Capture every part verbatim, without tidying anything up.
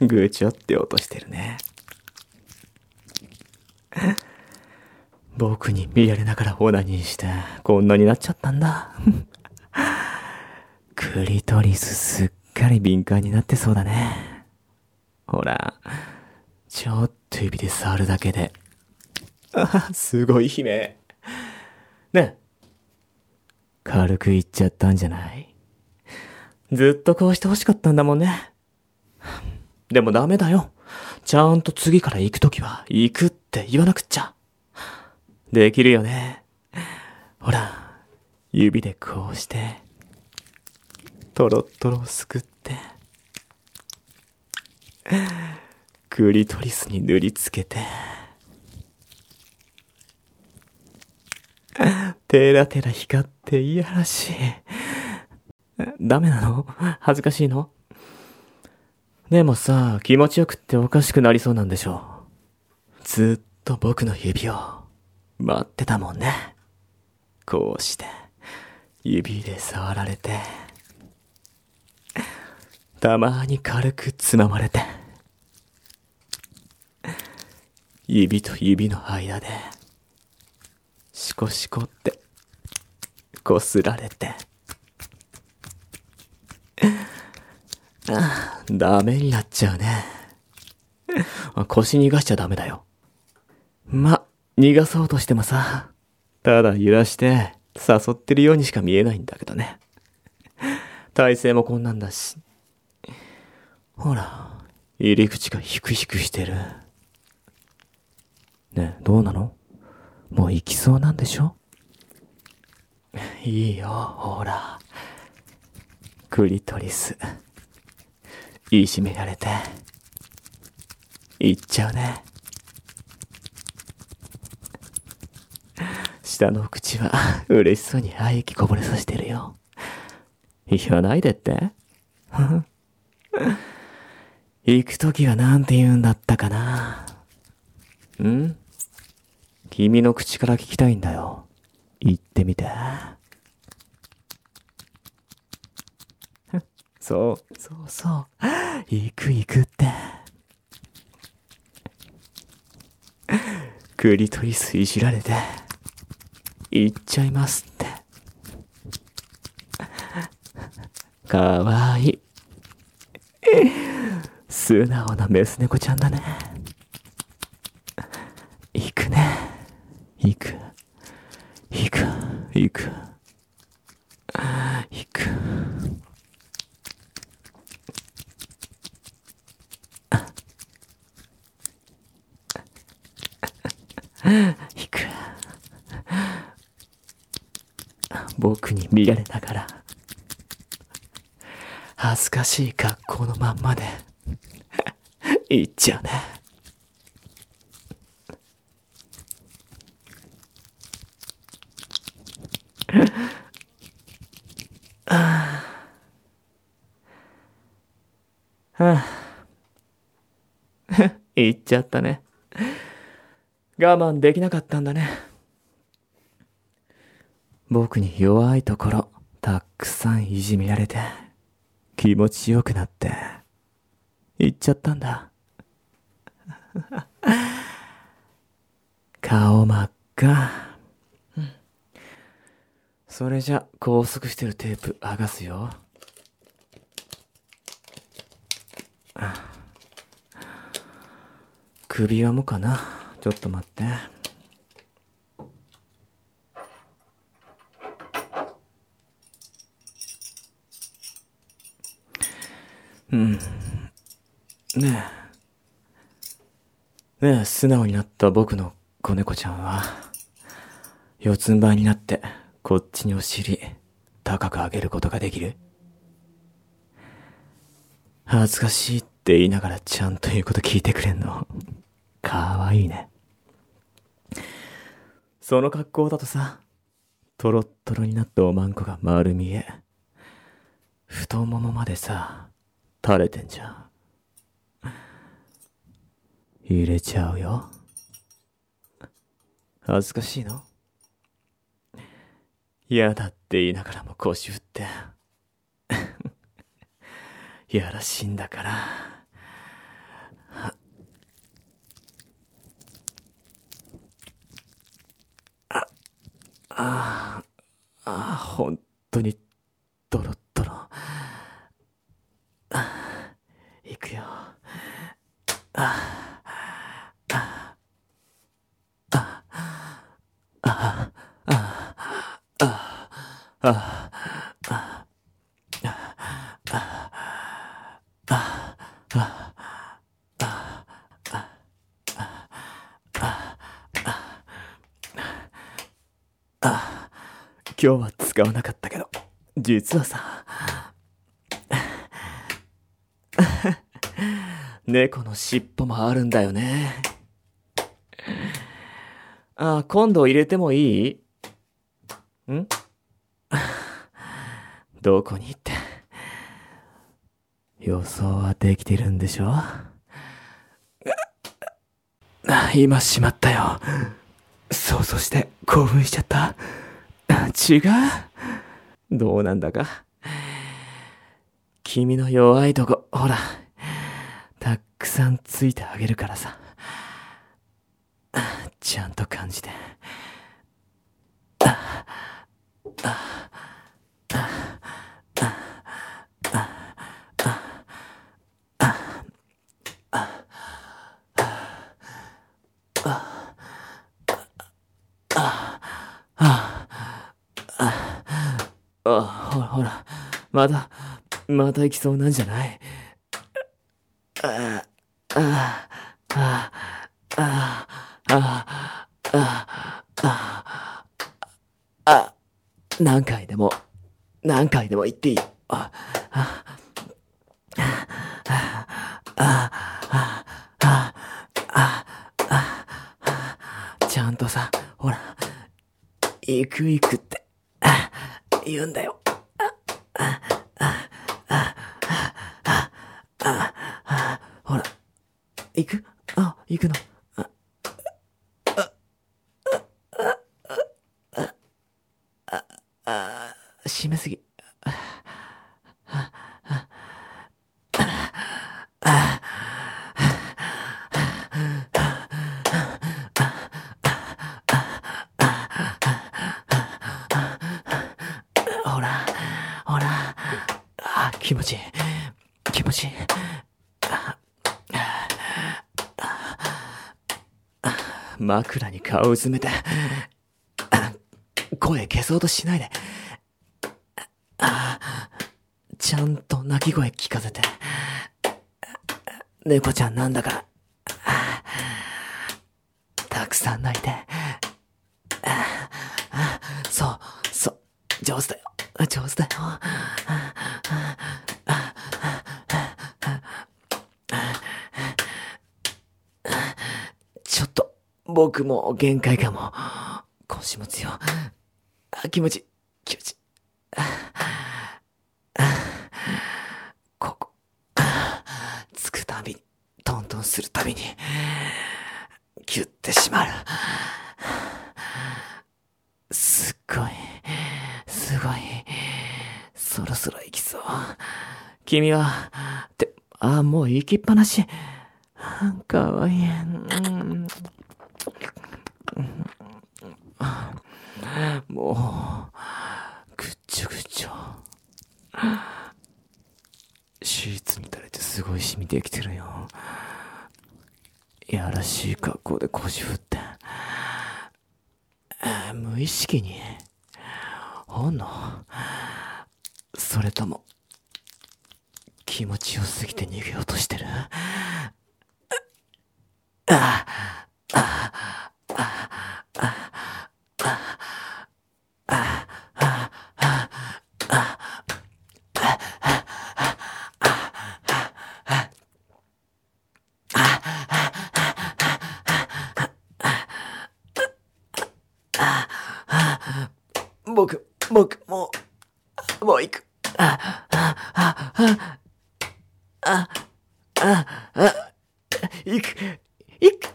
ぐちょって落としてるね。僕に見られながらオナニーしてこんなになっちゃったんだ。クリトリスすっかり敏感になってそうだね。ほら、ちょっと指で触るだけで。あ、すごい悲鳴。ねえ、軽く言っちゃったんじゃない？ずっとこうして欲しかったんだもんね。でもダメだよ。ちゃんと次から行くときは行くって言わなくっちゃ。できるよね。ほら、指でこうして、トロットロをすくって、クリトリスに塗りつけて、テラテラ光っていやらしい。ダメなの？恥ずかしいの？でもさ、気持ちよくっておかしくなりそうなんでしょ。ずっと僕の指を待ってたもんね。こうして指で触られて、たまに軽くつままれて、指と指の間でシコシコってこすられて、ああ、ダメになっちゃうね。腰逃がしちゃダメだよ。ま、逃がそうとしてもさ、ただ揺らして誘ってるようにしか見えないんだけどね。体勢もこんなんだし。ほら、入り口がヒクヒクしてる。ねえ、どうなの？もう行きそうなんでしょ？いいよ、ほら。クリトリス。いじめられて。行っちゃうね。下の口は嬉しそうに唾液こぼれさせてるよ。言わないでって？行くときはなんて言うんだったかな。ん？君の口から聞きたいんだよ。言ってみて。そう、そうそう。行く行くって。クリトリスいじられて、行っちゃいますって。かわいい。素直なメス猫ちゃんだね。行くね。行く。行く。行く。行く。行く。僕に見られながら、恥ずかしい格好のまんまで行っちゃうね。はあ、行っちゃったね。我慢できなかったんだね。僕に弱いところたくさんいじめられて気持ちよくなって行っちゃったんだ。顔真っ赤。それじゃ拘束してるテープ剥がすよ。首輪もかな。ちょっと待って。うん。ねえ。ねえ、素直になった僕の子猫ちゃんは、四つん這いになって、こっちにお尻、高く上げることができる？恥ずかしいって言いながらちゃんと言うこと聞いてくれんの。かわいいね。その格好だとさ、トロットロになったおまんこが丸見え。太ももまでさ、垂れてんじゃん。入れちゃうよ。恥ずかしいの？嫌だって言いながらも腰振って。やらしいんだから。 ああ、ああ、ああ、今日は使わなかったけど、実はさ、猫の尻尾もあるんだよね。あ、今度入れてもいい？ん？どこに行って。予想はできてるんでしょ？今しまったよ。想像して興奮しちゃった。違う？どうなんだか。君の弱いとこ、ほら、たくさんついてあげるからさ。ちゃんと感じて。あ、ほらほら、また、また行きそうなんじゃない？ああ、ああ、ああ、ああ、ああ、何回でも、何回でも言っていい。あ、あ、あ、あ、あ、あ、あ、ちゃんとさ、ほら、行く行くって、言うんだよ。ほら、行く？あ、行くの。締めすぎ。ほら、ほら、あ、気持ちいい。気持ちいい。枕に顔うずめて、声消そうとしないで。ちゃんと鳴き声聞かせて。猫ちゃんなんだから。たくさん泣いて。そう、そう、上手だよ。上手だよ。ちょっと、僕も限界かも。腰持つよ。気持ち、気持ち。ここ、つくたびに、トントンするたびに、ギュッてしまる。すっごい、すごい、そろそろ行きそう。君は、って、あ、もう行きっぱなし。かわいい。うんもう、ぐっちょぐちょ。シーツに垂れてすごい染みてきてるよ。やらしい格好で腰振って。無意識に本能？それとも、気持ちよすぎて逃げようとしてる？あ僕、僕、もう、もう行く。あ、あ、あ、あ、あ、あ、あ、行く、行く。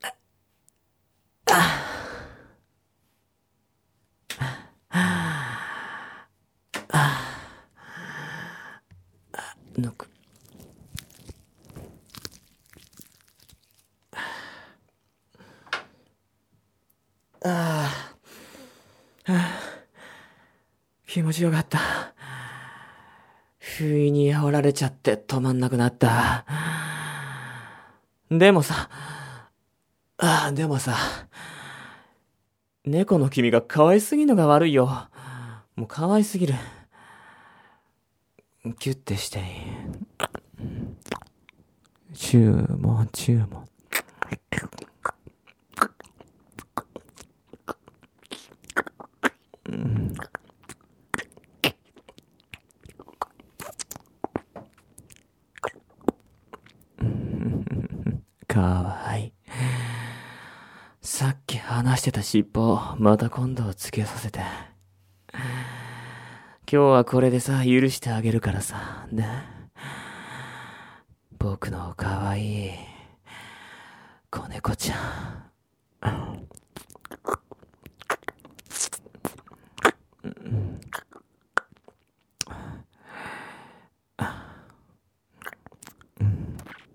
抜く。ああ、気持ちよかった。不意に煽られちゃって止まんなくなった。でもさ、ああ、でもさ、猫の君が可愛すぎるのが悪いよ。 もう可愛すぎる。キュッてしていい。注文、注文。うん、かわいい。さっき話してた尻尾をまた今度つけさせて。今日はこれでさ、許してあげるからさ、ね。僕のかわいい子猫ちゃん。